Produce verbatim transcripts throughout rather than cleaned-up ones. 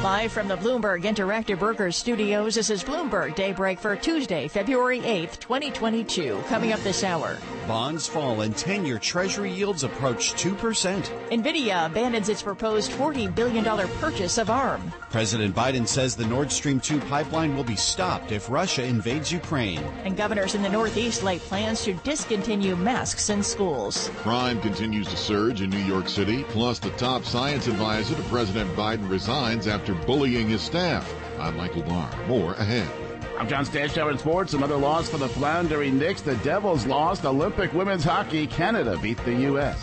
Live from the Bloomberg Interactive Brokers Studios, this is Bloomberg Daybreak for Tuesday, February eighth, twenty twenty-two. Coming up this hour. Bonds fall and ten-year Treasury yields approach two percent. NVIDIA abandons its proposed forty billion dollars purchase of ARM. President Biden says the Nord Stream two pipeline will be stopped if Russia invades Ukraine. And governors in the Northeast lay plans to discontinue masks in schools. Crime continues to surge in New York City, plus the top science advisor to President Biden resigns after bullying his staff. I'm Michael Barr. More ahead. I'm John Stashow in sports. Another loss for the floundering Knicks. The Devils lost. Olympic women's hockey. Canada beat the U S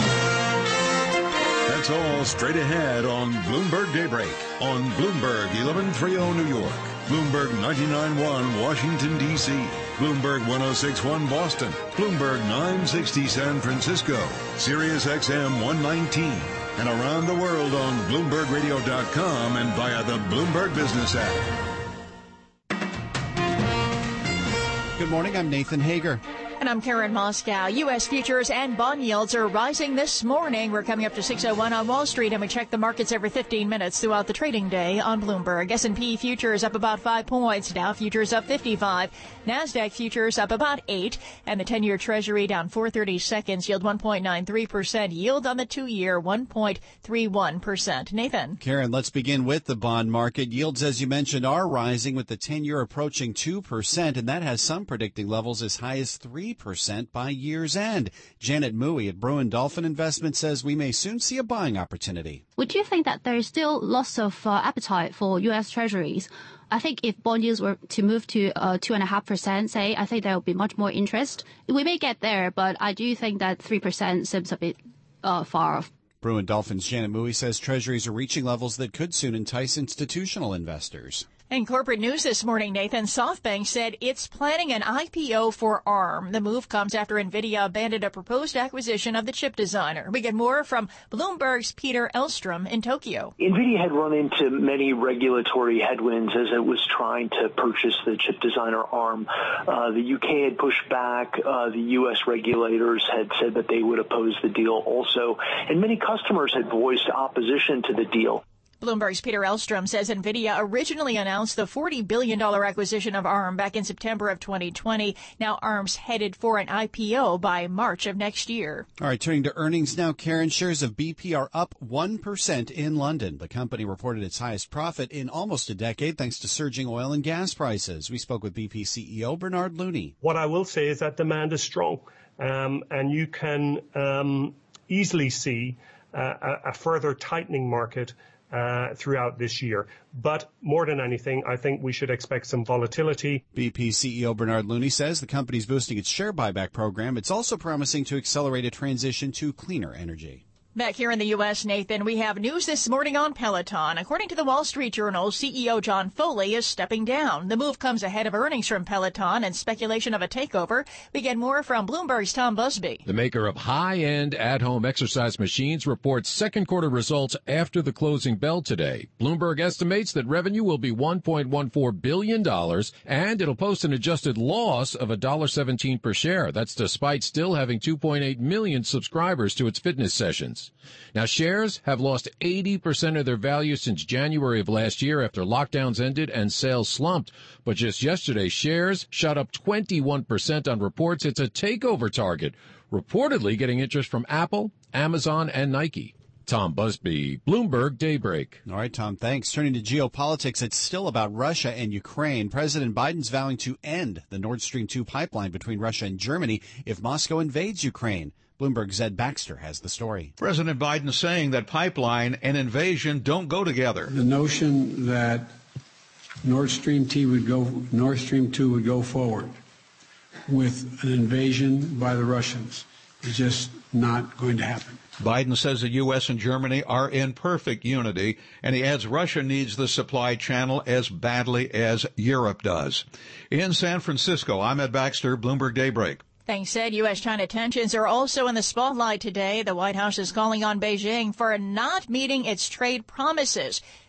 That's all straight ahead on Bloomberg Daybreak on Bloomberg eleven thirty New York, Bloomberg ninety-nine point one Washington, D C, Bloomberg one oh six point one Boston, Bloomberg nine sixty San Francisco, Sirius X M one nineteen, and around the world on Bloomberg Radio dot com and via the Bloomberg Business app. Good morning, I'm Nathan Hager. And I'm Karen Moscow. U S futures and bond yields are rising this morning. We're coming up to six oh one on Wall Street, and we check the markets every fifteen minutes throughout the trading day on Bloomberg. S and P futures up about five points. Dow futures up fifty-five. NASDAQ futures up about eight. And the ten-year Treasury down four thirty seconds. Yield one point nine three percent. Yield on the two-year one point three one percent. Nathan. Karen, let's begin with the bond market. Yields, as you mentioned, are rising with the ten-year approaching two percent, and that has some predicting levels as high as three percent by year's end. Janet Mui at Bruin Dolphin Investment says we may soon see a buying opportunity. Would you think that there is still lots of uh, appetite for U S Treasuries? I think if bond yields were to move to uh, two point five percent, say, I think there will be much more interest. We may get there, but I do think that three percent seems a bit uh, far off. Bruin Dolphin's Janet Mui says Treasuries are reaching levels that could soon entice institutional investors. In corporate news this morning, Nathan, SoftBank said it's planning an I P O for ARM. The move comes after NVIDIA abandoned a proposed acquisition of the chip designer. We get more from Bloomberg's Peter Elstrom in Tokyo. NVIDIA had run into many regulatory headwinds as it was trying to purchase the chip designer ARM. Uh, the U K had pushed back. Uh, the U S regulators had said that they would oppose the deal also. And many customers had voiced opposition to the deal. Bloomberg's Peter Elstrom says NVIDIA originally announced the forty billion dollars acquisition of ARM back in September of twenty twenty. Now ARM's headed for an I P O by March of next year. All right, turning to earnings now, Karen. Shares of B P are up one percent in London. The company reported its highest profit in almost a decade thanks to surging oil and gas prices. We spoke with B P C E O Bernard Looney. What I will say is that demand is strong, um, and you can um, easily see uh, a, a further tightening market Uh, throughout this year. But more than anything, I think we should expect some volatility. B P C E O Bernard Looney says the company is boosting its share buyback program. It's also promising to accelerate a transition to cleaner energy. Back here in the U S, Nathan, we have news this morning on Peloton. According to the Wall Street Journal, C E O John Foley is stepping down. The move comes ahead of earnings from Peloton and speculation of a takeover. We get more from Bloomberg's Tom Busby. The maker of high-end at-home exercise machines reports second quarter results after the closing bell today. Bloomberg estimates that revenue will be one point one four billion dollars, and it'll post an adjusted loss of one dollar seventeen per share. That's despite still having two point eight million subscribers to its fitness sessions. Now, shares have lost eighty percent of their value since January of last year after lockdowns ended and sales slumped. But just yesterday, shares shot up twenty-one percent on reports it's a takeover target, reportedly getting interest from Apple, Amazon, and Nike. Tom Busby, Bloomberg Daybreak. All right, Tom, thanks. Turning to geopolitics, it's still about Russia and Ukraine. President Biden's vowing to end the Nord Stream two pipeline between Russia and Germany if Moscow invades Ukraine. Bloomberg's Zed Baxter has the story. President Biden saying that pipeline and invasion don't go together. The notion that Nord Stream two would go, Nord Stream two would go forward with an invasion by the Russians is just not going to happen. Biden says the U S and Germany are in perfect unity, and he adds Russia needs the supply channel as badly as Europe does. In San Francisco, I'm Ed Baxter, Bloomberg Daybreak. Thanks, Ed. U S China tensions are also in the spotlight today. The White House is calling on Beijing for not meeting its trade promises.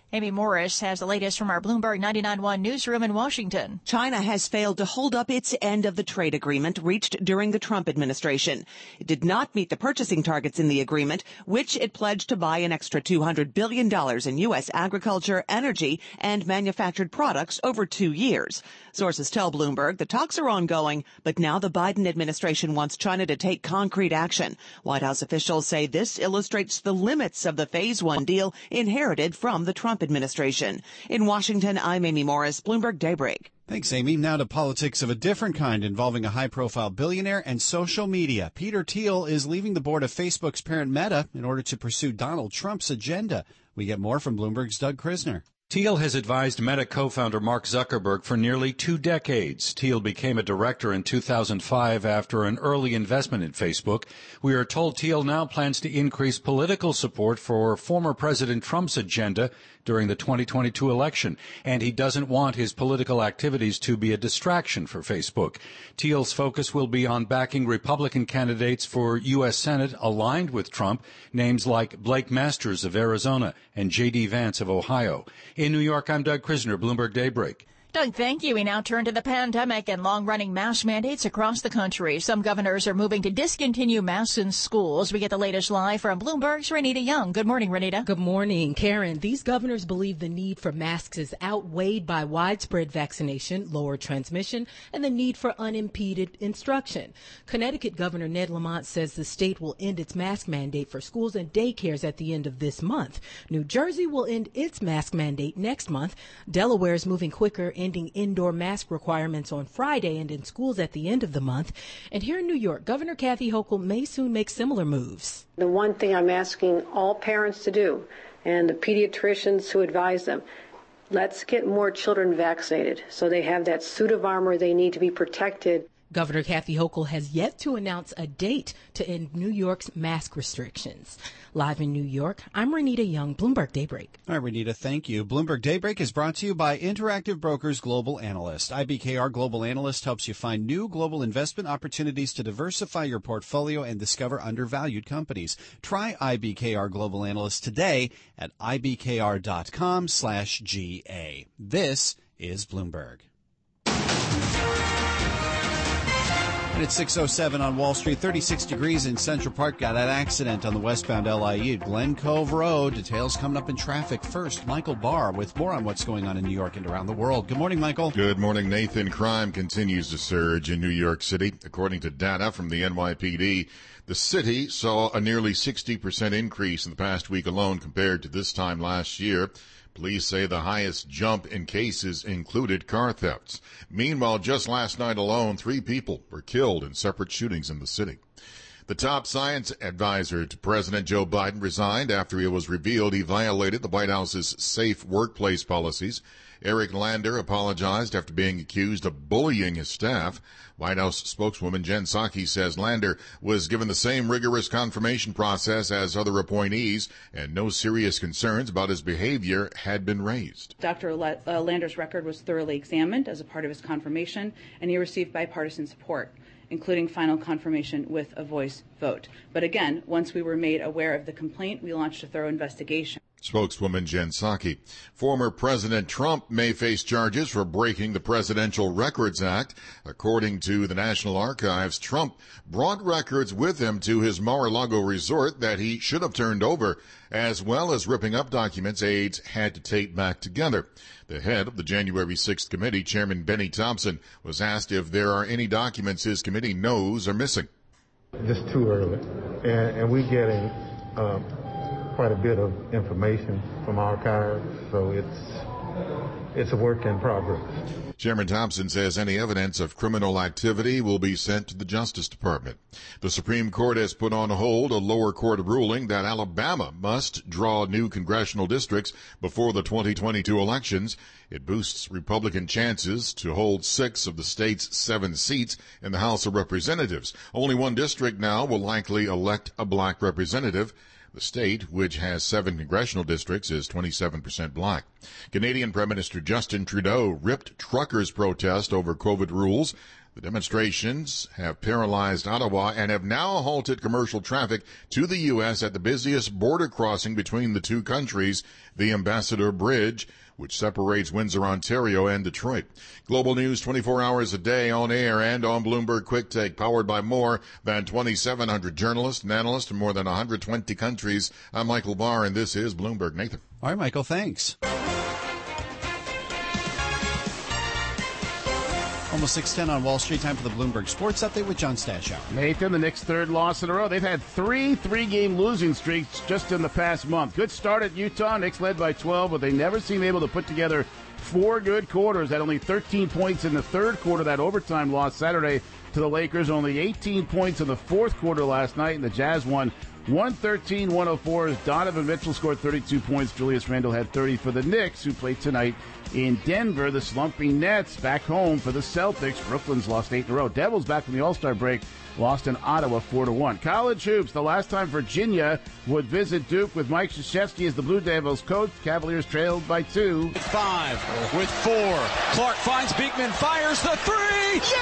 Amy Morris has the latest from our Bloomberg ninety-nine point one newsroom in Washington. China has failed to hold up its end of the trade agreement reached during the Trump administration. It did not meet the purchasing targets in the agreement, which it pledged to buy an extra two hundred billion dollars in U S agriculture, energy, and manufactured products over two years. Sources tell Bloomberg the talks are ongoing, but now the Biden administration wants China to take concrete action. White House officials say this illustrates the limits of the Phase One deal inherited from the Trump administration. In Washington, I'm Amy Morris, Bloomberg Daybreak. Thanks, Amy. Now to politics of a different kind involving a high-profile billionaire and social media. Peter Thiel is leaving the board of Facebook's parent Meta in order to pursue Donald Trump's agenda. We get more from Bloomberg's Doug Krisner. Thiel has advised Meta co-founder Mark Zuckerberg for nearly two decades. Thiel became a director in two thousand five after an early investment in Facebook. We are told Thiel now plans to increase political support for former President Trump's agenda during the twenty twenty-two election, and he doesn't want his political activities to be a distraction for Facebook. Thiel's focus will be on backing Republican candidates for U S Senate aligned with Trump, names like Blake Masters of Arizona and J D Vance of Ohio. In New York, I'm Doug Krisner, Bloomberg Daybreak. Doug, thank you. We now turn to the pandemic and long-running mask mandates across the country. Some governors are moving to discontinue masks in schools. We get the latest live from Bloomberg's Renita Young. Good morning, Renita. Good morning, Karen. These governors believe the need for masks is outweighed by widespread vaccination, lower transmission, and the need for unimpeded instruction. Connecticut Governor Ned Lamont says the state will end its mask mandate for schools and daycares at the end of this month. New Jersey will end its mask mandate next month. Delaware is moving quicker, ending indoor mask requirements on Friday and in schools at the end of the month. And here in New York, Governor Kathy Hochul may soon make similar moves. The one thing I'm asking all parents to do, and the pediatricians who advise them, let's get more children vaccinated so they have that suit of armor they need to be protected. Governor Kathy Hochul has yet to announce a date to end New York's mask restrictions. Live in New York, I'm Renita Young, Bloomberg Daybreak. All right, Renita, thank you. Bloomberg Daybreak is brought to you by Interactive Brokers Global Analyst. I B K R Global Analyst helps you find new global investment opportunities to diversify your portfolio and discover undervalued companies. Try I B K R Global Analyst today at ibkr.com slash GA. This is Bloomberg. And it's six oh seven on Wall Street, thirty-six degrees in Central Park. Got an accident on the westbound L I E at Glen Cove Road. Details coming up in traffic. First, Michael Barr with more on what's going on in New York and around the world. Good morning, Michael. Good morning, Nathan. Crime continues to surge in New York City. According to data from the N Y P D, the city saw a nearly sixty percent increase in the past week alone compared to this time last year. Police say the highest jump in cases included car thefts. Meanwhile, just last night alone, three people were killed in separate shootings in the city. The top science advisor to President Joe Biden resigned after it was revealed he violated the White House's safe workplace policies. Eric Lander apologized after being accused of bullying his staff. White House spokeswoman Jen Psaki says Lander was given the same rigorous confirmation process as other appointees, and no serious concerns about his behavior had been raised. Doctor Lander's record was thoroughly examined as a part of his confirmation, and he received bipartisan support, including final confirmation with a voice vote. But again, once we were made aware of the complaint, we launched a thorough investigation. Spokeswoman Jen Psaki. Former President Trump may face charges for breaking the Presidential Records Act. According to the National Archives, Trump brought records with him to his Mar-a-Lago resort that he should have turned over, as well as ripping up documents aides had to tape back together. The head of the January sixth committee, Chairman Benny Thompson, was asked if there are any documents his committee knows are missing. Just too early, and, and we're getting um, quite a bit of information from archives, so it's it's a work in progress. Chairman Thompson says any evidence of criminal activity will be sent to the Justice Department. The Supreme Court has put on hold a lower court ruling that Alabama must draw new congressional districts before the twenty twenty-two elections. It boosts Republican chances to hold six of the state's seven seats in the House of Representatives. Only one district now will likely elect a black representative. The state, which has seven congressional districts, is twenty-seven percent black. Canadian Prime Minister Justin Trudeau ripped truckers' protest over COVID rules. The demonstrations have paralyzed Ottawa and have now halted commercial traffic to the U S at the busiest border crossing between the two countries, the Ambassador Bridge, which separates Windsor, Ontario and Detroit. Global news twenty-four hours a day on air and on Bloomberg Quick Take, powered by more than twenty-seven hundred journalists and analysts from more than one hundred twenty countries. I'm Michael Barr, and this is Bloomberg. Nathan. All right, Michael, thanks. Almost six ten on Wall Street. Time for the Bloomberg Sports Update with John Stashower. Nathan, the Knicks' third loss in a row. They've had three three-game losing streaks just in the past month. Good start at Utah. Knicks led by twelve, but they never seem able to put together four good quarters. Had only thirteen points in the third quarter. That overtime loss Saturday to the Lakers. Only eighteen points in the fourth quarter last night, and the Jazz won one thirteen one oh four as Donovan Mitchell scored thirty-two points. Julius Randle had thirty for the Knicks, who play tonight in Denver. The slumping Nets back home for the Celtics. Brooklyn's lost eight in a row. Devils back from the All-Star break lost in Ottawa four to one. College hoops, the last time Virginia would visit Duke with Mike Krzyzewski as the Blue Devils coach. Cavaliers trailed by two. Five with four. Clark finds Beekman, fires the three. Yes!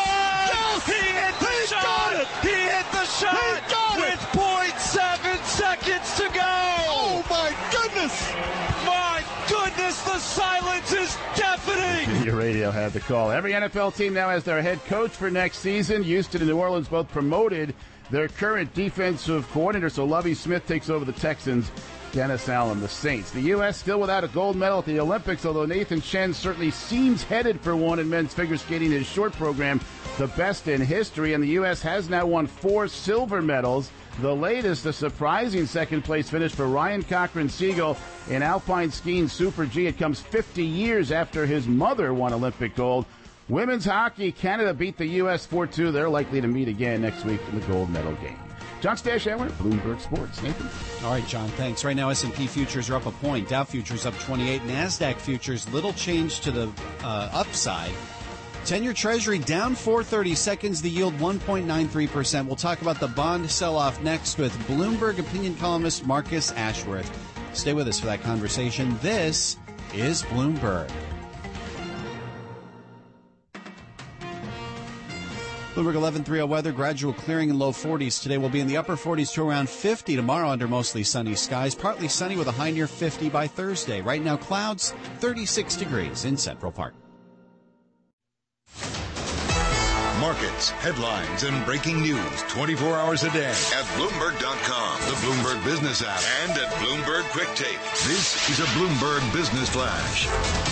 Yes! He hit the he shot. He hit the shot. He got with it. point seven seconds to go. Oh my goodness! My goodness, the silence is deafening. Your radio had the call. Every N F L team now has their head coach for next season. Houston and New Orleans both promoted their current defensive coordinator, so Lovie Smith takes over the Texans. Dennis Allen, the Saints. The U S still without a gold medal at the Olympics, although Nathan Chen certainly seems headed for one in men's figure skating, his short program, the best in history. And the U S has now won four silver medals. The latest, a surprising second-place finish for Ryan Cochran-Siegel in alpine skiing Super G. It comes fifty years after his mother won Olympic gold. Women's hockey, Canada beat the U S four two. They're likely to meet again next week in the gold medal game. John Stashower, Bloomberg Sports. Nathan. All right, John, thanks. Right now, S and P futures are up a point. Dow futures up twenty-eight. NASDAQ futures, little change to the uh, upside. ten-year Treasury down four thirty-seconds. The yield one point nine three percent. We'll talk about the bond sell-off next with Bloomberg opinion columnist Marcus Ashworth. Stay with us for that conversation. This is Bloomberg. Bloomberg eleven thirty weather, gradual clearing in low forties. Today we'll be in the upper forties to around fifty. Tomorrow under mostly sunny skies. Partly sunny with a high near fifty by Thursday. Right now clouds, thirty-six degrees in Central Park. Markets, headlines, and breaking news twenty-four hours a day at Bloomberg dot com, the Bloomberg Business app, and at Bloomberg Quick Take. This is a Bloomberg Business Flash.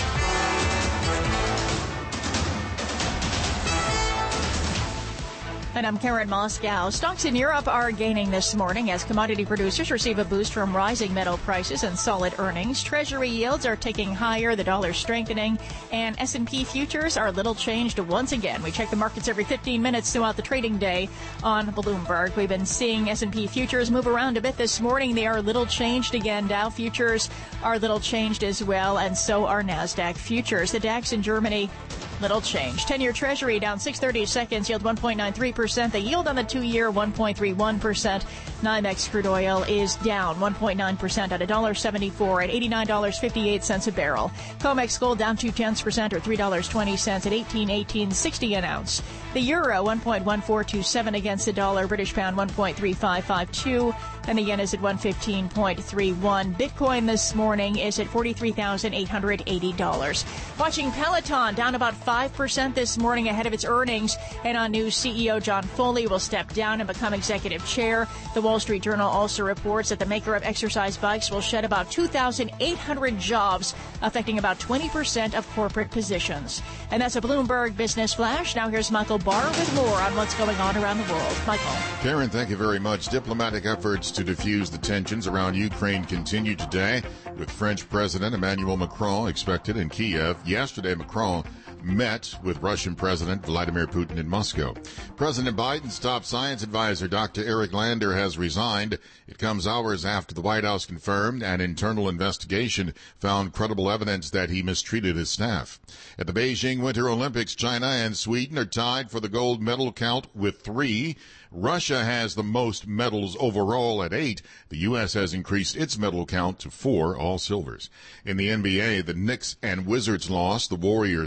And I'm Karen Moscow. Stocks in Europe are gaining this morning as commodity producers receive a boost from rising metal prices and solid earnings. Treasury yields are ticking higher, the dollar strengthening, and S and P futures are little changed once again. We check the markets every fifteen minutes throughout the trading day on Bloomberg. We've been seeing S and P futures move around a bit this morning. They are little changed again. Dow futures are little changed as well, and so are NASDAQ futures. The DAX in Germany, little change. ten-year Treasury down six thirty seconds, yield one point nine three percent. The yield on the two-year, one point three one percent. NYMEX crude oil is down one point nine percent at one dollar seventy-four at eighty-nine dollars and fifty-eight cents a barrel. COMEX gold down two tenths percent or three dollars and twenty cents at eighteen eighteen sixty an ounce. The euro, one point one four two seven against the dollar. British pound, one point three five five two. And the yen is at one fifteen point three one. Bitcoin this morning is at forty-three thousand eight hundred eighty dollars. Watching Peloton down about five percent this morning ahead of its earnings. And on news, C E O John Foley will step down and become executive chair. The Wall Street Journal also reports that the maker of exercise bikes will shed about two thousand eight hundred jobs, affecting about twenty percent of corporate positions. And that's a Bloomberg Business Flash. Now here's Michael Barr with more on what's going on around the world. Michael. Karen, thank you very much. Diplomatic efforts to defuse the tensions around Ukraine continue today, with French President Emmanuel Macron expected in Kiev. Yesterday, Macron met with Russian President Vladimir Putin in Moscow. President Biden's top science advisor, Doctor Eric Lander, has resigned. It comes hours after the White House confirmed an internal investigation found credible evidence that he mistreated his staff. At the Beijing Winter Olympics, China and Sweden are tied for the gold medal count with three. Russia has the most medals overall at eight. The U S has increased its medal count to four, all silvers. In the N B A, the Knicks and Wizards lost. The Warriors won.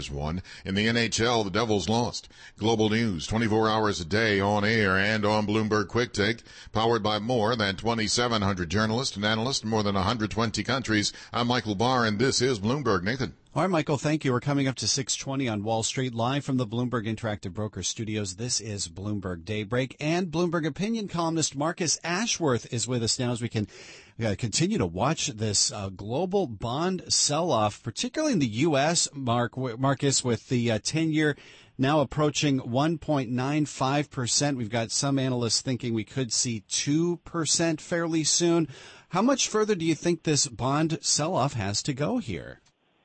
In the N H L, the Devils lost. Global news, twenty-four hours a day on air and on Bloomberg Quick Take, powered by more than twenty-seven hundred journalists and analysts in more than one hundred twenty countries. I'm Michael Barr, and this is Bloomberg. Nathan. All right, Michael, thank you. We're coming up to six twenty on Wall Street, live from the Bloomberg Interactive Broker Studios. This is Bloomberg Daybreak, and Bloomberg opinion columnist Marcus Ashworth is with us now as we can uh, continue to watch this uh, global bond sell-off, particularly in the U S, Mark, Marcus, with the uh, ten-year now approaching one point nine five percent. We've got some analysts thinking we could see two percent fairly soon. How much further do you think this bond sell-off has to go here?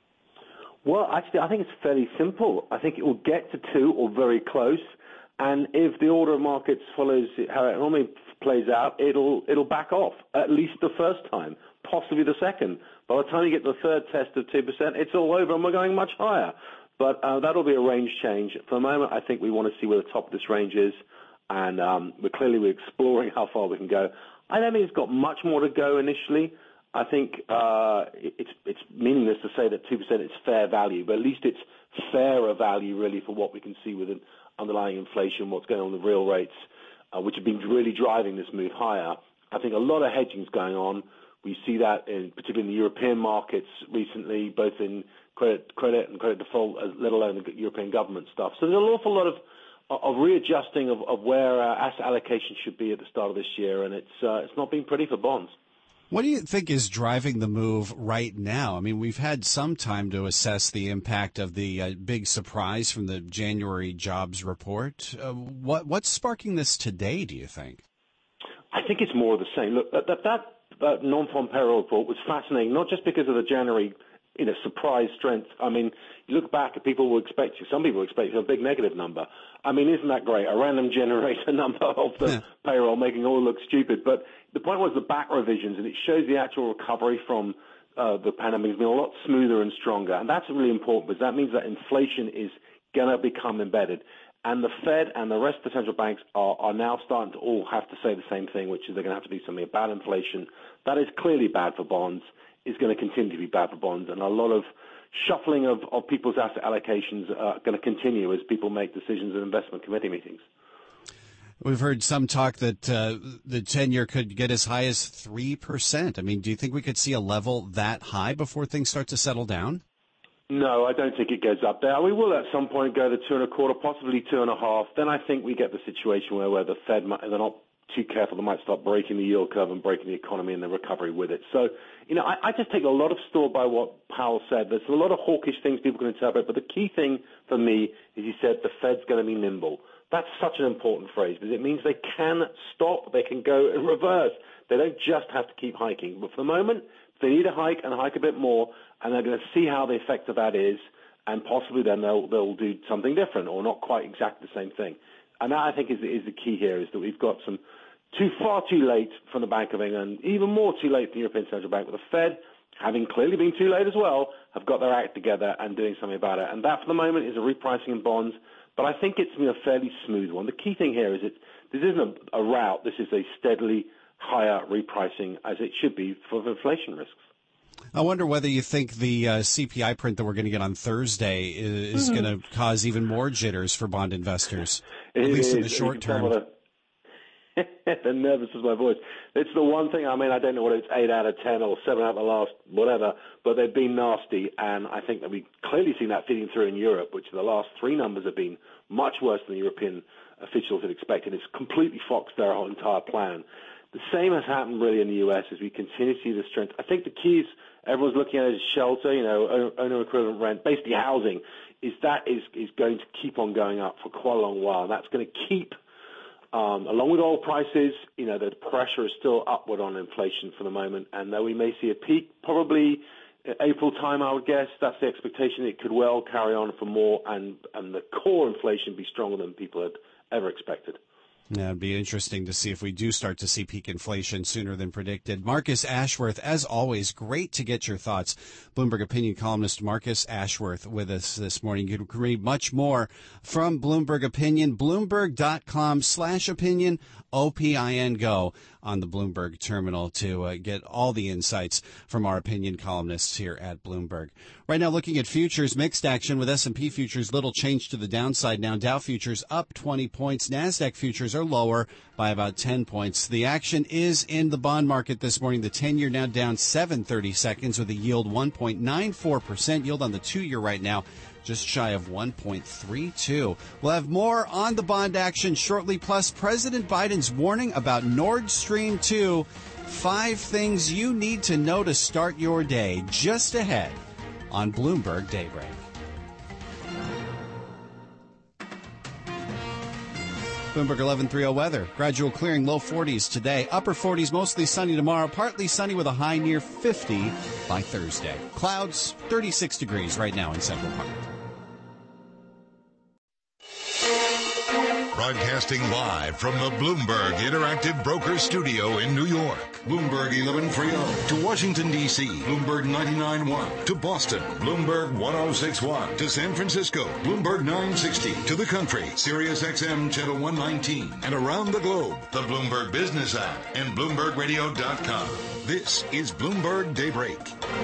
Well, actually, I think it's fairly simple. I think it will get to two or very close, and if the order of markets follows how it normally plays out, it'll it'll back off at least the first time, possibly the second. By the time you get to the third test of two percent, it's all over, and we're going much higher. But uh, that'll be a range change. For the moment, I think we want to see where the top of this range is, and um, we're clearly we're exploring how far we can go. I don't think it's got much more to go initially. I think uh, it's it's meaningless to say that two percent is fair value, but at least it's fairer value really for what we can see with underlying inflation, what's going on with real rates, uh, which have been really driving this move higher. I think a lot of hedging is going on. We see that in, particularly in the European markets recently, both in credit, credit and credit default, let alone the European government stuff. So there's an awful lot of of readjusting of, of where uh, asset allocation should be at the start of this year, and it's uh, it's not been pretty for bonds. What do you think is driving the move right now? I mean, we've had some time to assess the impact of the uh, big surprise from the January jobs report. Uh, what what's sparking this today, do you think? I think it's more of the same. Look, that that, that, that non-farm payroll report was fascinating, not just because of the January you know, surprise strength. I mean, you look back at people will expect you, some people expect you a big negative number. I mean, isn't that great? A random generator number of the yeah. payroll making it all look stupid. But the point was the back revisions, and it shows the actual recovery from uh, the pandemic has been a lot smoother and stronger. And that's really important because that means that inflation is going to become embedded. And the Fed and the rest of the central banks are, are now starting to all have to say the same thing, which is they're going to have to do something about inflation. That is clearly bad for bonds. Is going to continue to be bad for bonds, and a lot of shuffling of, of people's asset allocations are going to continue as people make decisions at investment committee meetings. We've heard some talk that uh, the ten-year could get as high as three percent. I mean, do you think we could see a level that high before things start to settle down? No, I don't think it goes up there. We will at some point go to two and a quarter, possibly two and a half. Then I think we get the situation where, where the Fed, might, they're not too careful, they might start breaking the yield curve and breaking the economy and the recovery with it. So, you know, I, I just take a lot of store by what Powell said. There's a lot of hawkish things people can interpret, but the key thing for me is he said the Fed's going to be nimble. That's such an important phrase because it means they can stop, they can go in reverse. They don't just have to keep hiking. But for the moment, they need a hike and hike a bit more, and they're going to see how the effect of that is, and possibly then they'll, they'll do something different or not quite exactly the same thing. And that, I think, is, is the key here, is that we've got some too far too late from the Bank of England, even more too late from the European Central Bank, with the Fed, having clearly been too late as well, have got their act together and doing something about it. And that, for the moment, is a repricing in bonds. But I think it's been a fairly smooth one. The key thing here is it this isn't a, a rout. This is a steadily higher repricing, as it should be, for inflation risks. I wonder whether you think the uh, C P I print that we're going to get on Thursday is, is mm-hmm. going to cause even more jitters for bond investors, at it least is, in the short term. They're nervous as my voice. It's the one thing, I mean, I don't know whether it's eight out of ten or seven out of the last, whatever, but they've been nasty, and I think that we've clearly seen that feeding through in Europe, which the last three numbers have been much worse than the European officials had expected. It's completely foxed their whole entire plan. The same has happened really in the U S as we continue to see the strength. I think the key is everyone's looking at it as shelter, you know, owner equivalent rent, basically housing, is that is, is going to keep on going up for quite a long while. And that's going to keep Um, along with oil prices, you know, the pressure is still upward on inflation for the moment. And though we may see a peak probably April time, I would guess, that's the expectation. It could well carry on for more and, and the core inflation be stronger than people had ever expected. Yeah, it'd be interesting to see if we do start to see peak inflation sooner than predicted. Marcus Ashworth, as always, great to get your thoughts. Bloomberg opinion columnist Marcus Ashworth with us this morning. You can read much more from Bloomberg Opinion, bloomberg.com slash opinion. O P I N, go, on the Bloomberg terminal to uh, get all the insights from our opinion columnists here at Bloomberg. Right now, looking at futures, mixed action with S and P futures, little change to the downside now. Dow futures up twenty points. NASDAQ futures are lower by about ten points. The action is in the bond market this morning. The ten-year now down seven thirty seconds with a yield one point nine four percent. Yield on the two-year right now just shy of one point three two. We'll have more on the bond action shortly, plus President Biden's warning about Nord Stream two. Five things you need to know to start your day, just ahead on Bloomberg Daybreak. Bloomberg eleven thirty weather. Gradual clearing, low forties today. Upper forties, mostly sunny tomorrow. Partly sunny with a high near fifty by Thursday. Clouds, thirty-six degrees right now in Central Park. Broadcasting live from the Bloomberg Interactive Brokers Studio in New York. Bloomberg eleven thirty. To Washington, D C, Bloomberg ninety-nine point one. To Boston, Bloomberg ten sixty-one. To San Francisco, Bloomberg nine sixty. To the country, Sirius X M Channel one nineteen. And around the globe, the Bloomberg Business app and Bloomberg Radio dot com. This is Bloomberg Daybreak.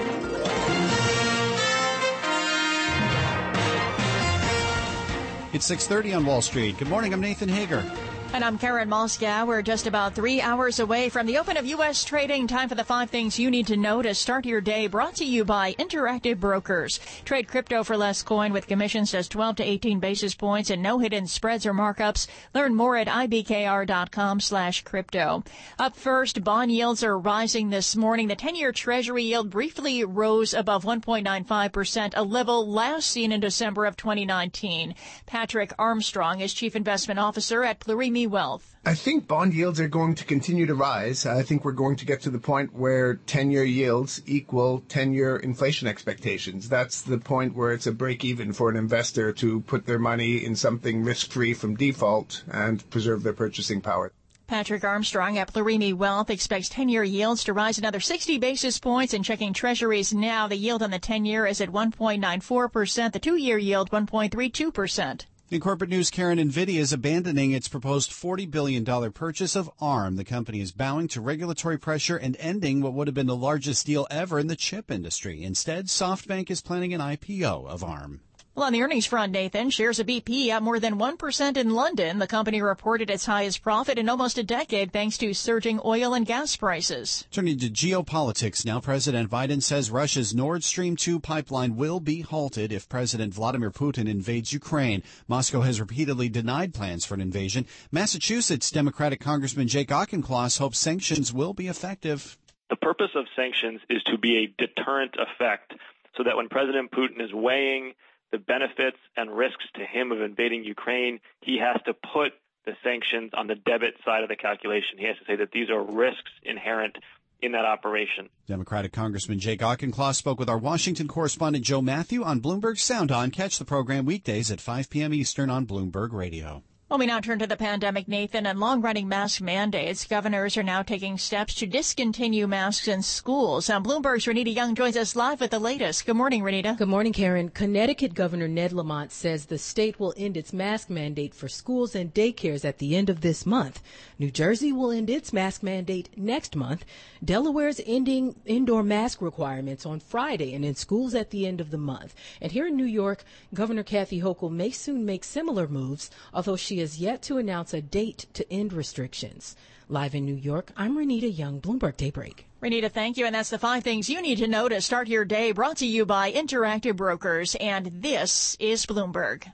It's six thirty on Wall Street. Good morning. I'm Nathan Hager. And I'm Karen Moscow. We're just about three hours away from the open of U S trading. Time for the five things you need to know to start your day. Brought to you by Interactive Brokers. Trade crypto for less coin with commissions just twelve to eighteen basis points and no hidden spreads or markups. Learn more at ibkr.com slash crypto. Up first, bond yields are rising this morning. The ten-year Treasury yield briefly rose above one point nine five percent, a level last seen in December of twenty nineteen. Patrick Armstrong is Chief Investment Officer at Plurimi Wealth. I think bond yields are going to continue to rise. I think we're going to get to the point where ten-year yields equal ten-year inflation expectations. That's the point where it's a break-even for an investor to put their money in something risk-free from default and preserve their purchasing power. Patrick Armstrong at Plurimi Wealth expects ten-year yields to rise another sixty basis points. And checking treasuries now, the yield on the ten-year is at one point nine four percent. The two-year yield, one point three two percent. In corporate news, Karen, NVIDIA is abandoning its proposed forty billion dollars purchase of ARM. The company is bowing to regulatory pressure and ending what would have been the largest deal ever in the chip industry. Instead, SoftBank is planning an I P O of ARM. Well, on the earnings front, Nathan, shares of B P up more than one percent in London. The company reported its highest profit in almost a decade thanks to surging oil and gas prices. Turning to geopolitics now, President Biden says Russia's Nord Stream two pipeline will be halted if President Vladimir Putin invades Ukraine. Moscow has repeatedly denied plans for an invasion. Massachusetts Democratic Congressman Jake Auchincloss hopes sanctions will be effective. The purpose of sanctions is to be a deterrent effect so that when President Putin is weighing the benefits and risks to him of invading Ukraine, he has to put the sanctions on the debit side of the calculation. He has to say that these are risks inherent in that operation. Democratic Congressman Jake Auchincloss spoke with our Washington correspondent Joe Matthew on Bloomberg Sound On. Catch the program weekdays at five p.m. Eastern on Bloomberg Radio. Well, we now turn to the pandemic, Nathan, and long-running mask mandates. Governors are now taking steps to discontinue masks in schools. Now, Bloomberg's Renita Young joins us live with the latest. Good morning, Renita. Good morning, Karen. Connecticut Governor Ned Lamont says the state will end its mask mandate for schools and daycares at the end of this month. New Jersey will end its mask mandate next month. Delaware's ending indoor mask requirements on Friday and in schools at the end of the month. And here in New York, Governor Kathy Hochul may soon make similar moves, although she has yet to announce a date to end restrictions. Live in New York, I'm Renita Young, Bloomberg Daybreak. Renita, thank you. And that's the five things you need to know to start your day, brought to you by Interactive Brokers. And this is Bloomberg.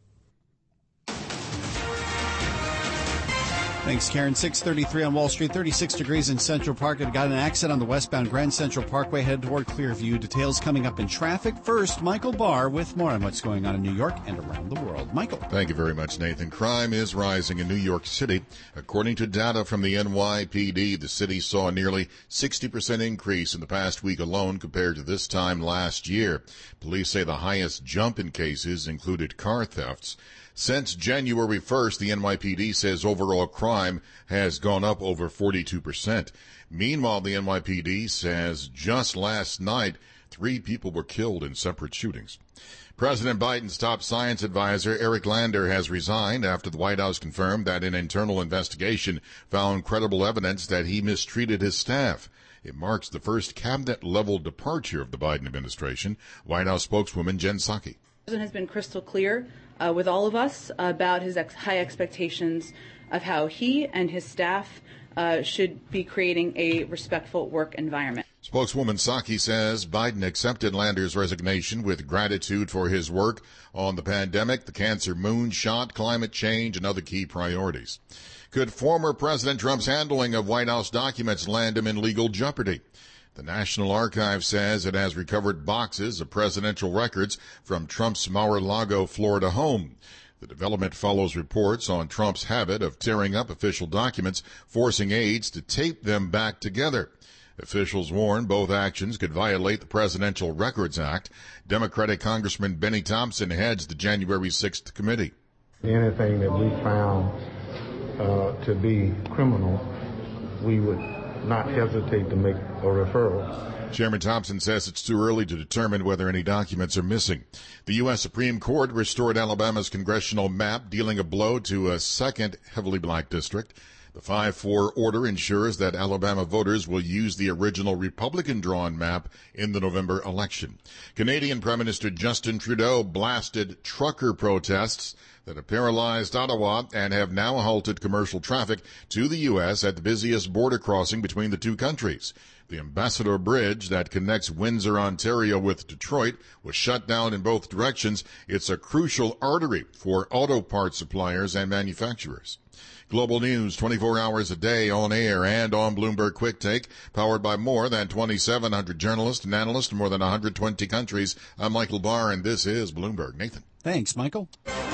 Thanks, Karen. six thirty-three on Wall Street, thirty-six degrees in Central Park. I've got an accident on the westbound Grand Central Parkway headed toward Clearview. Details coming up in traffic. First, Michael Barr with more on what's going on in New York and around the world. Michael. Thank you very much, Nathan. Crime is rising in New York City. According to data from the N Y P D, the city saw a nearly sixty percent increase in the past week alone compared to this time last year. Police say the highest jump in cases included car thefts. Since January first, the N Y P D says overall crime has gone up over forty-two percent. Meanwhile, the N Y P D says just last night, three people were killed in separate shootings. President Biden's top science advisor, Eric Lander, has resigned after the White House confirmed that an internal investigation found credible evidence that he mistreated his staff. It marks the first cabinet-level departure of the Biden administration. White House spokeswoman Jen Psaki. The president has been crystal clear uh, with all of us about his ex- high expectations of how he and his staff uh, should be creating a respectful work environment. Spokeswoman Psaki says Biden accepted Lander's resignation with gratitude for his work on the pandemic, the cancer moonshot, climate change, and other key priorities. Could former President Trump's handling of White House documents land him in legal jeopardy? The National Archives says it has recovered boxes of presidential records from Trump's Mar-a-Lago, Florida home. The development follows reports on Trump's habit of tearing up official documents, forcing aides to tape them back together. Officials warn both actions could violate the Presidential Records Act. Democratic Congressman Benny Thompson heads the January sixth committee. Anything that we found uh, to be criminal, we would not hesitate to make a referral. Chairman Thompson says it's too early to determine whether any documents are missing. The U S Supreme Court restored Alabama's congressional map, dealing a blow to a second heavily black district. The five four order ensures that Alabama voters will use the original Republican-drawn map in the November election. Canadian Prime Minister Justin Trudeau blasted trucker protests that have paralyzed Ottawa and have now halted commercial traffic to the U S at the busiest border crossing between the two countries. The Ambassador Bridge that connects Windsor, Ontario with Detroit was shut down in both directions. It's a crucial artery for auto parts suppliers and manufacturers. Global news twenty-four hours a day on air and on Bloomberg Quick Take, powered by more than twenty-seven hundred journalists and analysts in more than one hundred twenty countries. I'm Michael Barr, and this is Bloomberg. Nathan. Thanks, Michael.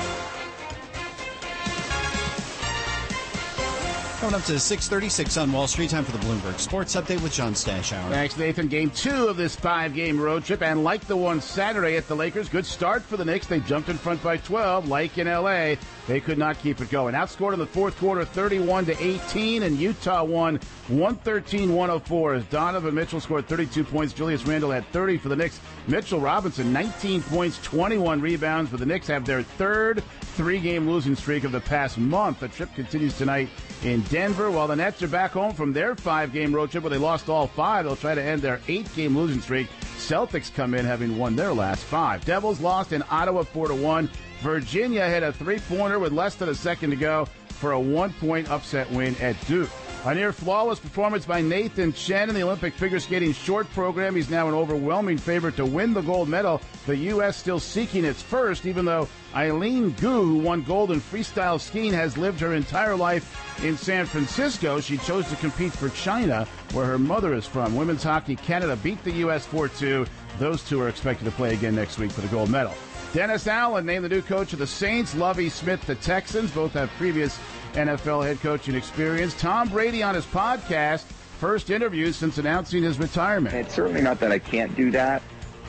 Coming up to six thirty-six on Wall Street, time for the Bloomberg Sports Update with John Stashower. Thanks, Nathan. Game two of this five-game road trip, and like the one Saturday at the Lakers, good start for the Knicks. They jumped in front by twelve, like in L A. They could not keep it going. Outscored in the fourth quarter, thirty-one to eighteen, and Utah won one thirteen to one oh four as Donovan Mitchell scored thirty-two points. Julius Randle had thirty for the Knicks. Mitchell Robinson, nineteen points, twenty-one rebounds. But the Knicks have their third three-game losing streak of the past month. The trip continues tonight in Denver, while the Nets are back home from their five-game road trip where they lost all five. They'll try to end their eight-game losing streak. Celtics come in having won their last five. Devils lost in Ottawa four to one. Virginia hit a three-pointer with less than a second to go for a one-point upset win at Duke. A near-flawless performance by Nathan Chen in the Olympic figure skating short program. He's now an overwhelming favorite to win the gold medal. The U S still seeking its first, even though Eileen Gu, who won gold in freestyle skiing, has lived her entire life in San Francisco. She chose to compete for China, where her mother is from. Women's Hockey Canada beat the U S four two. Those two are expected to play again next week for the gold medal. Dennis Allen named the new coach of the Saints. Lovie Smith, the Texans. Both have previous N F L head coaching experience. Tom Brady on his podcast. First interview since announcing his retirement. It's certainly not that I can't do that.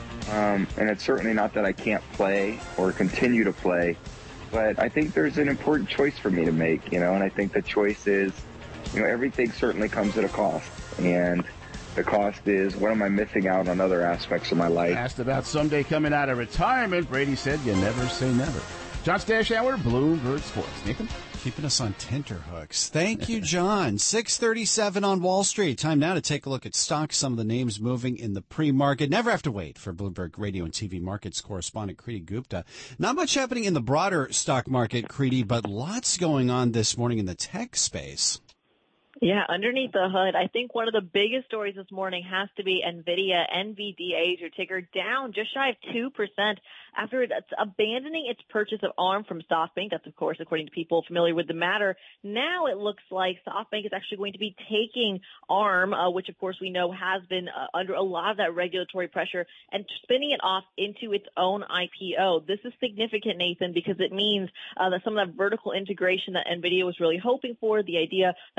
Um, and it's certainly not that I can't play or continue to play. But I think there's an important choice for me to make, you know, and I think the choice is, you know, everything certainly comes at a cost. And the cost is, what am I missing out on other aspects of my life? Asked about someday coming out of retirement, Brady said, you never say never. John Stashower, Bloomberg Sports. Nathan? Keeping us on tenterhooks. Thank you, John. six thirty-seven on Wall Street. Time now to take a look at stocks, some of the names moving in the pre-market. Never have to wait for Bloomberg Radio and T V markets correspondent Kriti Gupta. Not much happening in the broader stock market, Kriti, but lots going on this morning in the tech space. Yeah, underneath the hood, I think one of the biggest stories this morning has to be NVIDIA. N V D A is your ticker, down just shy of two percent after it's abandoning its purchase of ARM from SoftBank. That's, of course, according to people familiar with the matter. Now it looks like SoftBank is actually going to be taking ARM, uh, which, of course, we know has been uh, under a lot of that regulatory pressure, and spinning it off into its own I P O. This is significant, Nathan, because it means uh, that some of that vertical integration that NVIDIA was really hoping for, the idea that not only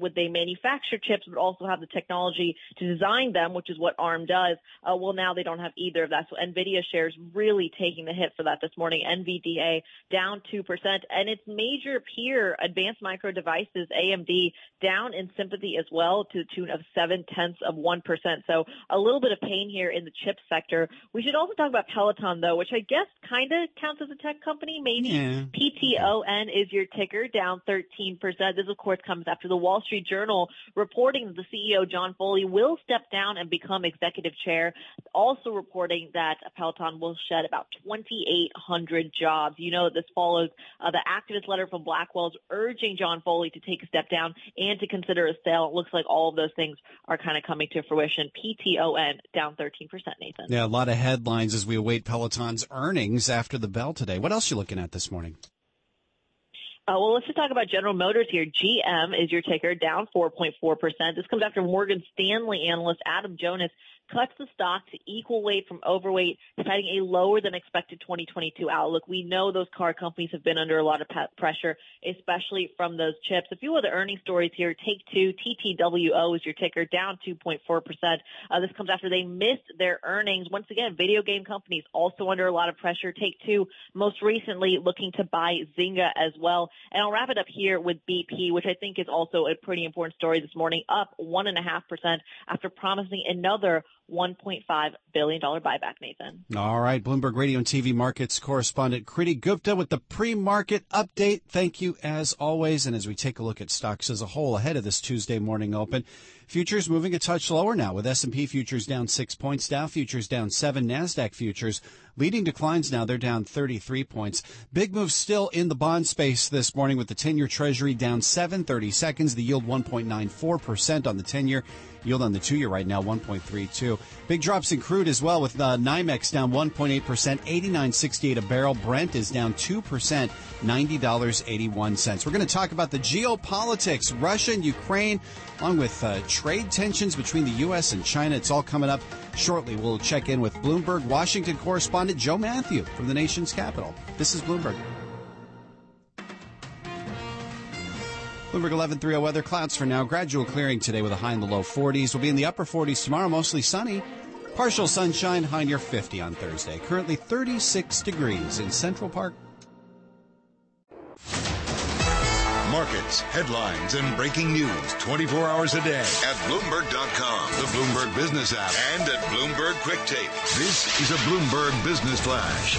would they manufacture chips but also have the technology to design them, which is what ARM does. Uh, well, now they don't have either of that. So NVIDIA shares really taking the hit for that this morning. N V D A down two percent. And its major peer, Advanced Micro Devices, A M D, down in sympathy as well to the tune of seven-tenths of one percent. So a little bit of pain here in the chip sector. We should also talk about Peloton, though, which I guess kind of counts as a tech company, maybe. Yeah. P T O N is your ticker, down thirteen percent. This, of course, comes after the Wall Street Journal reporting that the C E O, John Foley, will step down and become executive chair. Also reporting that Peloton will shed about twenty-eight hundred jobs. You know that this follows uh, the activist letter from Blackwell's urging John Foley to take a step down and to consider a sale. It looks like all of those things are kind of coming to fruition. P T O N down thirteen percent, Nathan. Yeah, a lot of headlines as we await Peloton's earnings after the bell today. What else are you looking at this morning? Uh, well, let's just talk about General Motors here. G M is your ticker, down four point four percent. This comes after Morgan Stanley analyst Adam Jonas cuts the stock to equal weight from overweight, citing a lower than expected twenty twenty-two outlook. We know those car companies have been under a lot of pe- pressure, especially from those chips. A few other earnings stories here. Take-Two, T T W O is your ticker, down two point four percent. Uh, this comes after they missed their earnings. Once again, video game companies also under a lot of pressure. Take-Two most recently looking to buy Zynga as well. And I'll wrap it up here with B P, which I think is also a pretty important story this morning, up one point five percent after promising another one point five billion dollars buyback, Nathan. All right, Bloomberg Radio and T V markets correspondent Kriti Gupta with the pre-market update. Thank you as always. And as we take a look at stocks as a whole ahead of this Tuesday morning open, futures moving a touch lower now with S and P futures down six points, Dow futures down seven, NASDAQ futures leading declines now. They're down thirty-three points. Big move still in the bond space this morning with the ten-year Treasury down seven thirty seconds. The yield one point nine four percent on the ten-year. Yield on the two-year right now, one point three two. Big drops in crude as well with uh, NYMEX down one point eight percent, eighty-nine sixty-eight a barrel. Brent is down two percent, ninety dollars and eighty-one cents. We're going to talk about the geopolitics, Russia and Ukraine, along with uh, trade tensions between the U S and China. It's all coming up shortly. We'll check in with Bloomberg Washington correspondent Joe Matthew from the nation's capital. This is Bloomberg. Bloomberg eleven thirty weather, clouds for now. Gradual clearing today with a high in the low forties. We'll be in the upper forties tomorrow, mostly sunny. Partial sunshine, high near fifty on Thursday. Currently thirty-six degrees in Central Park. Markets, headlines, and breaking news twenty-four hours a day at Bloomberg dot com, the Bloomberg Business app, and at Bloomberg Quick Take. This is a Bloomberg Business Flash.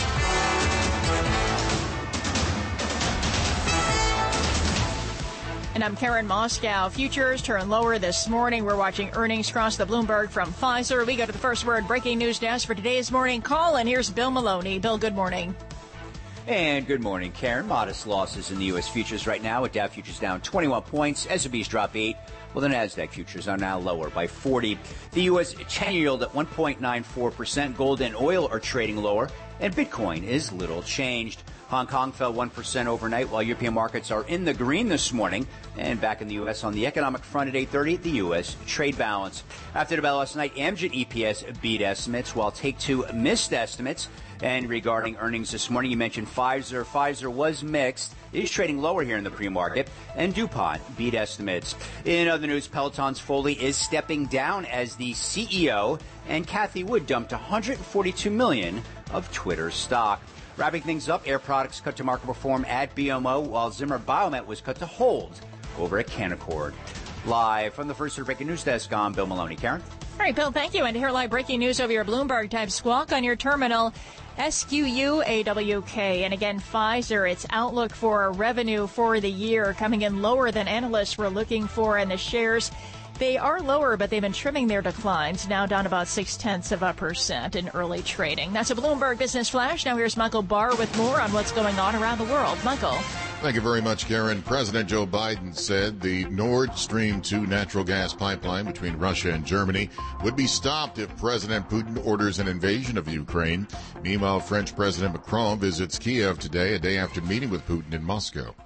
And I'm Karen Moscow. Futures turn lower this morning. We're watching earnings cross the Bloomberg from Pfizer. We go to the first word breaking news desk for today's morning call. And here's Bill Maloney. Bill, good morning. And good morning, Karen. Modest losses in the U S futures right now, with Dow futures down twenty-one points. S and P's drop eight. Well, the NASDAQ futures are now lower by forty. The U S ten-year yield at one point nine four percent. Gold and oil are trading lower, and Bitcoin is little changed. Hong Kong fell one percent overnight, while European markets are in the green this morning. And back in the U S on the economic front at eight thirty, the U S trade balance. After the bell last night, Amgen E P S beat estimates, while Take-Two missed estimates. And regarding earnings this morning, you mentioned Pfizer. Pfizer was mixed. It is trading lower here in the pre-market. And DuPont beat estimates. In other news, Peloton's Foley is stepping down as the C E O. And Cathie Wood dumped one hundred forty-two million dollars of Twitter stock. Wrapping things up, Air Products cut to market perform at B M O, while Zimmer Biomet was cut to hold over at Canaccord. Live from the first breaking news desk, I'm Bill Maloney. Karen? All right, Bill, thank you. And here live breaking news over your Bloomberg-type squawk on your terminal. S Q U A W K. And again, Pfizer, its outlook for revenue for the year coming in lower than analysts were looking for, and the shares, they are lower, but they've been trimming their declines, now down about six-tenths of a percent in early trading. That's a Bloomberg Business Flash. Now here's Michael Barr with more on what's going on around the world. Michael. Thank you very much, Karen. President Joe Biden said the Nord Stream two natural gas pipeline between Russia and Germany would be stopped if President Putin orders an invasion of Ukraine. Meanwhile, French President Macron visits Kiev today, a day after meeting with Putin in Moscow.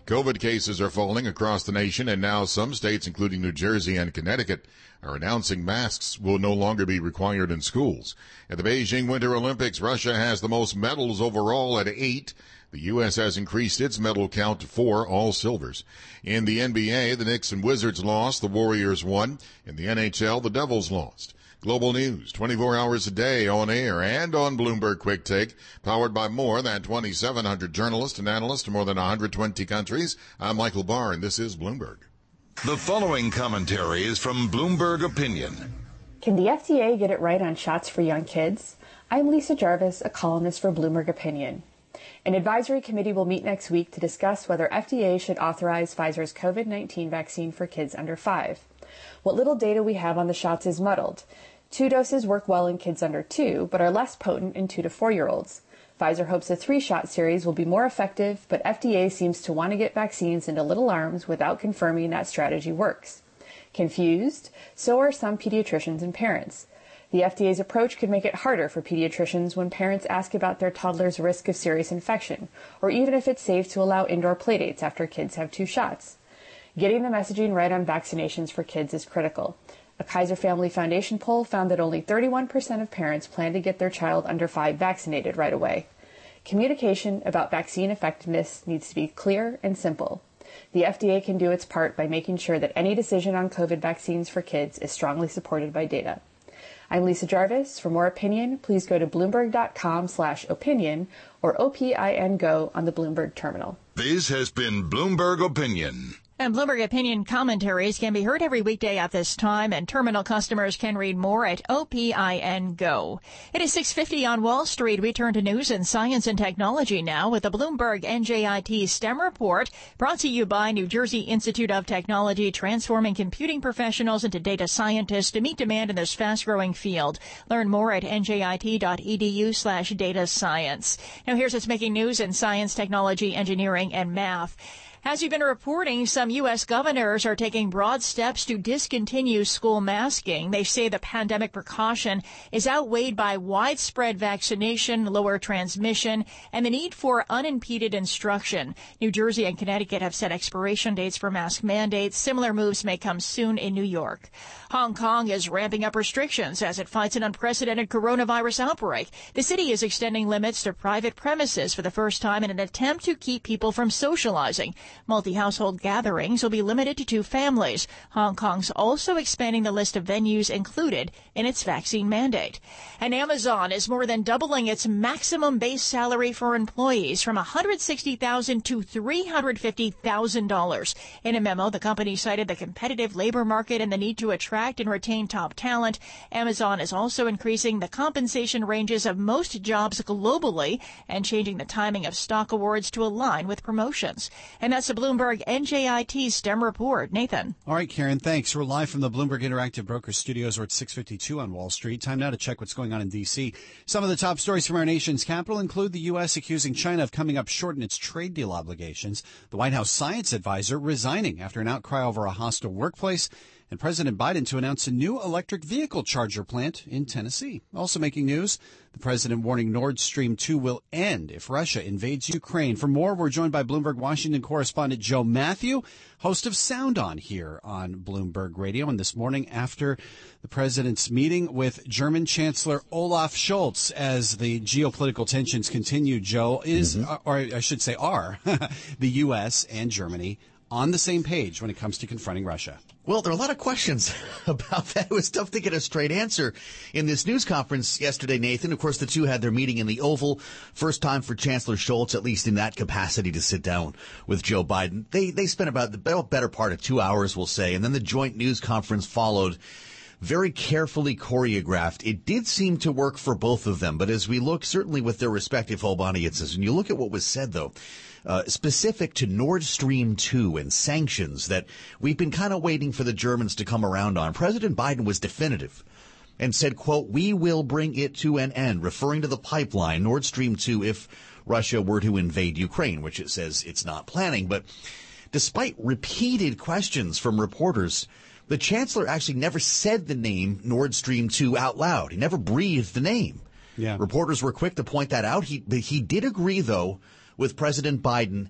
COVID cases are falling across the nation, and now some states, including New Jersey and Connecticut, are announcing masks will no longer be required in schools. At the Beijing Winter Olympics, Russia has the most medals overall at eight. The U S has increased its medal count to four, all silvers. In the N B A, the Knicks and Wizards lost, the Warriors won. In the N H L, the Devils lost. Global news, twenty-four hours a day on air and on Bloomberg Quick Take, powered by more than twenty-seven hundred journalists and analysts in more than one hundred twenty countries. I'm Michael Barr, and this is Bloomberg. The following commentary is from Bloomberg Opinion. Can the F D A get it right on shots for young kids? I'm Lisa Jarvis, a columnist for Bloomberg Opinion. An advisory committee will meet next week to discuss whether F D A should authorize Pfizer's COVID nineteen vaccine for kids under five. What little data we have on the shots is muddled. Two doses work well in kids under two, but are less potent in two to four-year-olds. Pfizer hopes a three-shot series will be more effective, but F D A seems to want to get vaccines into little arms without confirming that strategy works. Confused? So are some pediatricians and parents. The F D A's approach could make it harder for pediatricians when parents ask about their toddler's risk of serious infection, or even if it's safe to allow indoor playdates after kids have two shots. Getting the messaging right on vaccinations for kids is critical. A Kaiser Family Foundation poll found that only thirty-one percent of parents plan to get their child under five vaccinated right away. Communication about vaccine effectiveness needs to be clear and simple. The F D A can do its part by making sure that any decision on COVID vaccines for kids is strongly supported by data. I'm Lisa Jarvis. For more opinion, please go to Bloomberg.com slash opinion or O P I N Go on the Bloomberg terminal. This has been Bloomberg Opinion. And Bloomberg Opinion commentaries can be heard every weekday at this time, and terminal customers can read more at O P I N Go. It is six fifty on Wall Street. We turn to news and science and technology now with the Bloomberg N J I T STEM Report, brought to you by New Jersey Institute of Technology, transforming computing professionals into data scientists to meet demand in this fast-growing field. Learn more at njit.edu slash data science. Now here's what's making news in science, technology, engineering, and math. As you've been reporting, some U S governors are taking broad steps to discontinue school masking. They say the pandemic precaution is outweighed by widespread vaccination, lower transmission, and the need for unimpeded instruction. New Jersey and Connecticut have set expiration dates for mask mandates. Similar moves may come soon in New York. Hong Kong is ramping up restrictions as it fights an unprecedented coronavirus outbreak. The city is extending limits to private premises for the first time in an attempt to keep people from socializing. Multi-household gatherings will be limited to two families. Hong Kong's also expanding the list of venues included in its vaccine mandate. And Amazon is more than doubling its maximum base salary for employees from one hundred sixty thousand dollars to three hundred fifty thousand dollars. In a memo, the company cited the competitive labor market and the need to attract and retain top talent. Amazon is also increasing the compensation ranges of most jobs globally and changing the timing of stock awards to align with promotions. And that's a Bloomberg N J I T STEM Report. Nathan. All right, Karen, thanks. We're live from the Bloomberg Interactive Broker Studios. We're at six fifty-two on Wall Street. Time now to check what's going on in D C. Some of the top stories from our nation's capital include the U S accusing China of coming up short in its trade deal obligations, the White House science advisor resigning after an outcry over a hostile workplace, and President Biden to announce a new electric vehicle charger plant in Tennessee. Also making news, the president warning Nord Stream two will end if Russia invades Ukraine. For more, we're joined by Bloomberg Washington correspondent Joe Matthew, host of Sound On here on Bloomberg Radio. And this morning, after the president's meeting with German Chancellor Olaf Scholz, as the geopolitical tensions continue, Joe, is, mm-hmm. or I should say are, the U S and Germany on the same page when it comes to confronting Russia? Well, there are a lot of questions about that. It was tough to get a straight answer in this news conference yesterday, Nathan. Of course, the two had their meeting in the Oval. First time for Chancellor Scholz, at least in that capacity, to sit down with Joe Biden. They they spent about the better part of two hours, we'll say, and then the joint news conference followed. Very carefully choreographed. It did seem to work for both of them, but as we look, certainly with their respective home audiences, and you look at what was said, though, uh, specific to Nord Stream two and sanctions that we've been kind of waiting for the Germans to come around on, President Biden was definitive and said, quote, "We will bring it to an end," referring to the pipeline, Nord Stream two, if Russia were to invade Ukraine, which it says it's not planning. But despite repeated questions from reporters, the chancellor actually never said the name Nord Stream two out loud. He never breathed the name. Yeah. Reporters were quick to point that out. He he did agree, though, with President Biden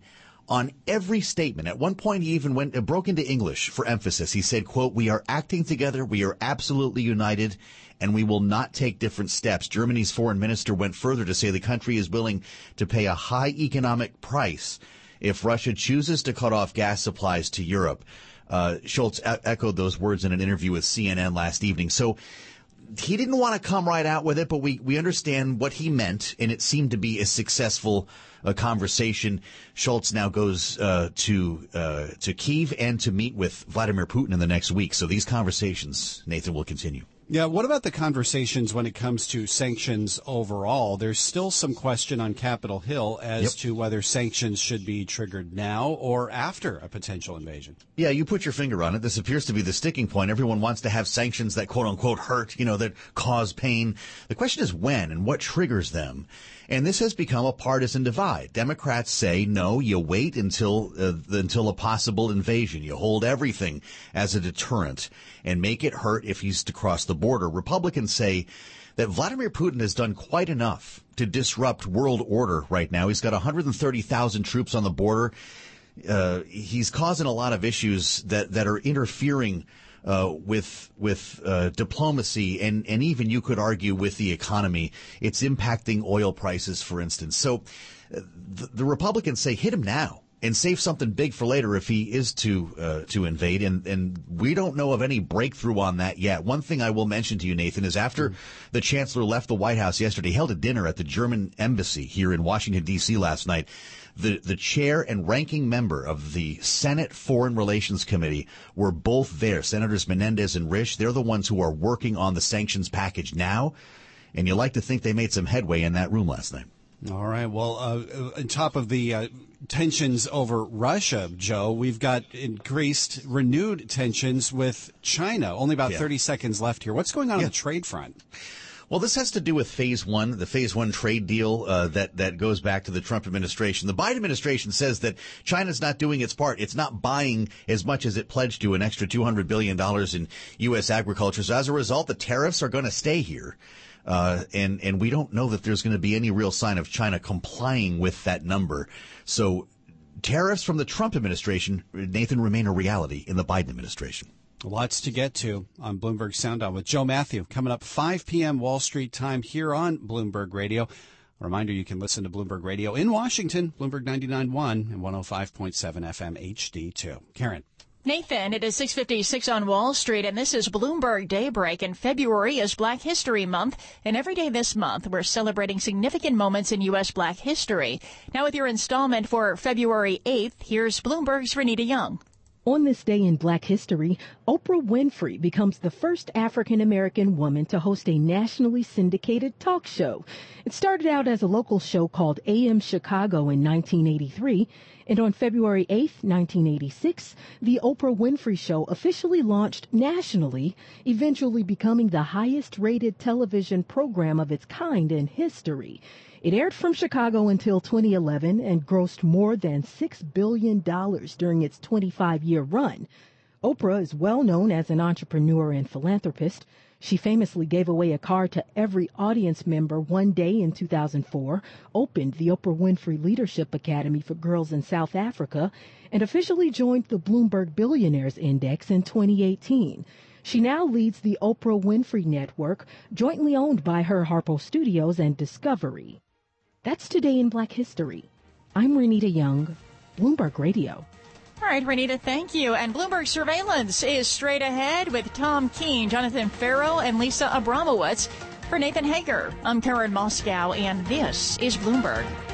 on every statement. At one point, he even went uh, broke into English for emphasis. He said, quote, "We are acting together. We are absolutely united, and we will not take different steps." Germany's foreign minister went further to say the country is willing to pay a high economic price if Russia chooses to cut off gas supplies to Europe. Uh, Scholz e- echoed those words in an interview with C N N last evening. So he didn't want to come right out with it, but we, we understand what he meant, and it seemed to be a successful uh, conversation. Scholz now goes uh, to uh, to Kyiv and to meet with Vladimir Putin in the next week. So these conversations, Nathan, will continue. Yeah, what about the conversations when it comes to sanctions overall? There's still some question on Capitol Hill as Yep. to whether sanctions should be triggered now or after a potential invasion. Yeah, you put your finger on it. This appears to be the sticking point. Everyone wants to have sanctions that quote-unquote hurt, you know, that cause pain. The question is when and what triggers them. And this has become a partisan divide. Democrats say, no, you wait until uh, until a possible invasion. You hold everything as a deterrent and make it hurt if he's to cross the border. Republicans say that Vladimir Putin has done quite enough to disrupt world order right now. He's got one hundred thirty thousand troops on the border. Uh, he's causing a lot of issues that, that are interfering Uh, with with uh, diplomacy and, and even, you could argue, with the economy. It's impacting oil prices, for instance. So uh, the, the Republicans say hit him now and save something big for later if he is to uh, to invade. And, and we don't know of any breakthrough on that yet. One thing I will mention to you, Nathan, is after mm. the chancellor left the White House yesterday, he held a dinner at the German embassy here in Washington, D C last night. The the chair and ranking member of the Senate Foreign Relations Committee were both there, Senators Menendez and Risch. They're the ones who are working on the sanctions package now, and you like to think they made some headway in that room last night. All right. Well, uh, on top of the uh, tensions over Russia, Joe, we've got increased, renewed tensions with China. Only about Yeah. thirty seconds left here. What's going on Yeah. on the trade front? Well, this has to do with phase one, the phase one trade deal uh, that, that goes back to the Trump administration. The Biden administration says that China's not doing its part. It's not buying as much as it pledged to, an extra two hundred billion dollars in U S agriculture. So as a result, the tariffs are going to stay here. Uh, and, and we don't know that there's going to be any real sign of China complying with that number. So tariffs from the Trump administration, Nathan, remain a reality in the Biden administration. Lots to get to on Bloomberg Sound On with Joe Matthew. Coming up five p.m. Wall Street time here on Bloomberg Radio. A reminder, you can listen to Bloomberg Radio in Washington, Bloomberg ninety-nine point one and one oh five point seven F M H D two. Karen. Nathan, it is six fifty-six on Wall Street, and this is Bloomberg Daybreak. And February is Black History Month, and every day this month we're celebrating significant moments in U S Black history. Now with your installment for February eighth, here's Bloomberg's Renita Young. On this day in Black history, Oprah Winfrey becomes the first African-American woman to host a nationally syndicated talk show. It started out as a local show called A M Chicago in nineteen eighty-three, and on February eighth, nineteen eighty-six, the Oprah Winfrey Show officially launched nationally, eventually becoming the highest-rated television program of its kind in history. It aired from Chicago until twenty eleven and grossed more than six billion dollars during its twenty-five-year run. Oprah is well known as an entrepreneur and philanthropist. She famously gave away a car to every audience member one day in two thousand four, opened the Oprah Winfrey Leadership Academy for Girls in South Africa, and officially joined the Bloomberg Billionaires Index in twenty eighteen. She now leads the Oprah Winfrey Network, jointly owned by her Harpo Studios and Discovery. That's today in Black history. I'm Renita Young, Bloomberg Radio. All right, Renita, thank you. And Bloomberg Surveillance is straight ahead with Tom Keene, Jonathan Farrow, and Lisa Abramowitz. For Nathan Hager, I'm Karen Moscow, and this is Bloomberg.